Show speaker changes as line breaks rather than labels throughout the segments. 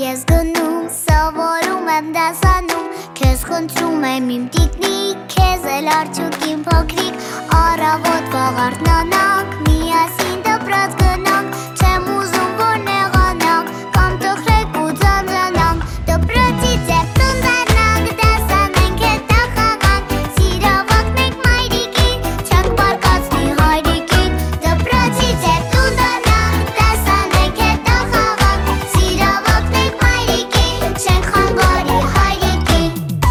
ես գնում, սովորում եմ դասանում Քեզ խնդրում եմ իմ տիկնիկ, քեզ էլ արջուկին փոքրիկ Առավոտ վաղ արթնանանք, միասին դպրոց գնանք Չեմ ուզում, որ նեղանանք, կամ տխրեք ու ձանձրանանք Դպրոցից և տուն դառնանք, դասանենք հետը խաղանք Սիրավակնենք մայրիկին, չենք բարկացնի հայրիկին Դպրոցից և տուն դառնանք, դասանենք հետը խաղանք Սիրավակնենք մայրիկին, չենք խանգարի հայրիկին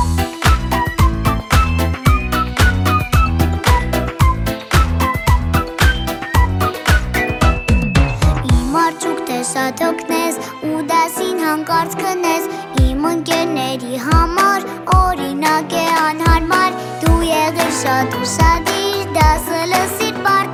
Իմ արջուկ տեսա թոքնես ու դասին հանկարծ քնես Իմ ընկերների համար օրինակ է անհարմար Դու եղիր շատ ուսադիր, դասը լսիր պարտ